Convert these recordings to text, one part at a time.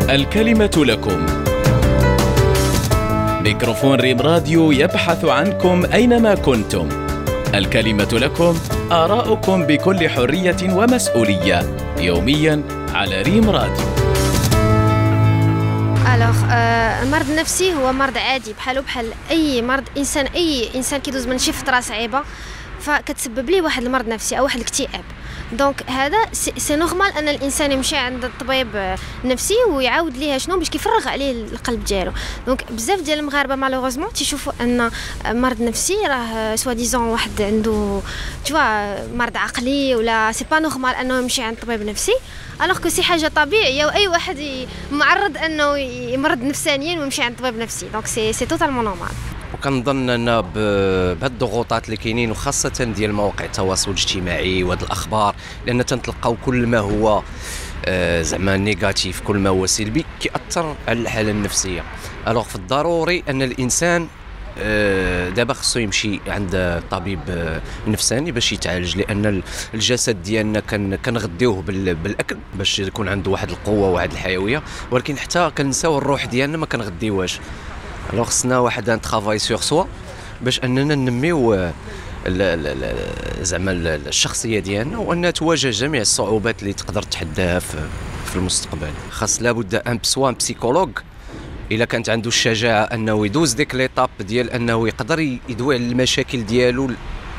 الكلمة لكم. ميكروفون ريم راديو يبحث عنكم أينما كنتم. الكلمة لكم، آراؤكم بكل حرية ومسؤولية، يومياً على ريم راديو. المرض النفسي هو مرض عادي بحال أي مرض. أي إنسان كيدوز من شي فترة صعيبة فكتسبب ليه واحد المرض نفسي أو واحد الاكتئاب. دونك هذا سي نورمال ان الانسان يمشي عند الطبيب النفسي ويعاود ليه شنو باش كيفرغ عليه القلب ديالو. دونك بزاف ديال المغاربه مالوغوزمون تيشوفوا ان مرض نفسي راه سوا ديزون واحد عنده مرض عقلي ولا سي با نورمال انه يمشي عند طبيب نفسي، الوغ كو سي حاجه طبيعيه واي واحد معرض انه يمرض نفسانيا ويمشي عند طبيب نفسي. دونك سي توتالمون نورمال. وكنظن ان بهاد الضغوطات اللي كاينين وخاصه ديال مواقع التواصل الاجتماعي وهاد الاخبار، لان تنتلقاو كل ما هو زعما نيجاتيف، كل ما هو سلبي كيأثر على الحاله النفسيه. الوغ في الضروري ان الانسان دابا خصو يمشي عند طبيب نفساني باش يتعالج، لان الجسد ديالنا كنغذيوه بالاكل باش يكون عنده واحد القوه وواحد الحيويه، ولكن حتى كنساو الروح ديالنا ما كنغذيوهاش. الوغ خصنا واحد ان ترافاي سور سوا باش اننا ننميو زعما الشخصيه ديالنا، وان تواجه جميع الصعوبات اللي تقدر تحداها في المستقبل. خاص لابد ان بسيكولوج الا كانت عنده الشجاعه انه يدوز ديك ليطاب ديال انه يقدر يدوي على المشاكل ديالو،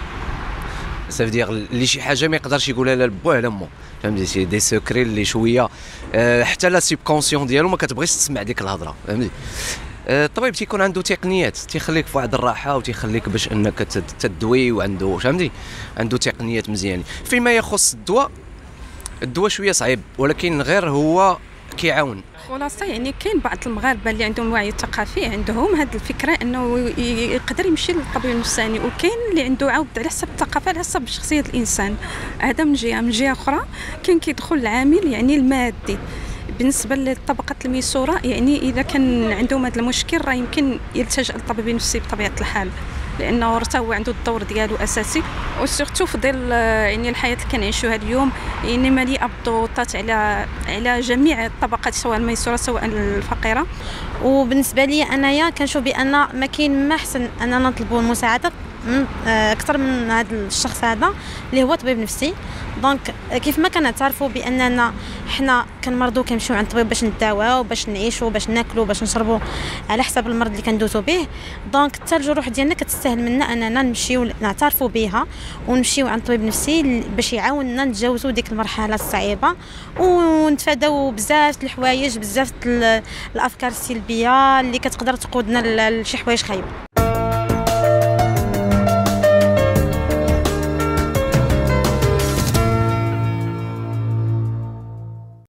ساف دير اللي شي حاجه ما يقدرش يقولها لا لبوه لا مو، فهمتي؟ سي دي سيكري اللي شويه حتى لا سيبكونسيون ديالو ما كتبغيش تسمع ديك الهضره، فهمتي؟ الطبيب تيكون عنده تقنيات تيخليك في واحد الراحه وتيخليك باش انك تدوي، وعنده فهمتي عنده تقنيات مزيانين. فيما يخص الدواء شويه صعيب، ولكن غير هو كيعاون. خلاصه يعني كاين بعض المغاربه اللي عندهم وعي ثقافي، عندهم هذه الفكره انه يقدر يمشي للطبيب النفساني، وكاين اللي عنده عاود على حسب الثقافه على حسب شخصيه الانسان. هذا من جهه اخرى كاين كيدخل العامل يعني المادي. بالنسبه للطبقات الميسوره يعني اذا كان عندهم هذا المشكل راه يمكن يلتجئ للطبيب النفسي بطبيعه الحال، لانه حتى هو عنده الدور ديالو اساسي. وسورتو في ظل يعني الحياه اللي كنعيشوها اليوم يعني مليئه بالضغوطات على جميع الطبقات، سواء الميسوره سواء الفقيره. وبالنسبه لي انايا كنشوف بان ما كاين ما احسن اننا نطلبوا المساعده اكثر من هذا الشخص هذا اللي هو طبيب نفسي. دونك كيف ما كنعترفوا باننا حنا كنمرضوا كنمشيو عند الطبيب باش نداواو، باش نعيشوا، باش ناكلوا، باش نشربوا على حسب المرض اللي كندوزوا به. دونك حتى الجروح ديالنا كتستاهل منا اننا نمشيو نعترفوا بها ونمشيو عند طبيب نفسي باش يعاوننا نتجاوزوا ديك المرحله الصعيبه ونتفاداو بزاف الحوايج، بزاف الافكار السلبيه اللي كتقدر تقودنا لشي حوايج خايبه.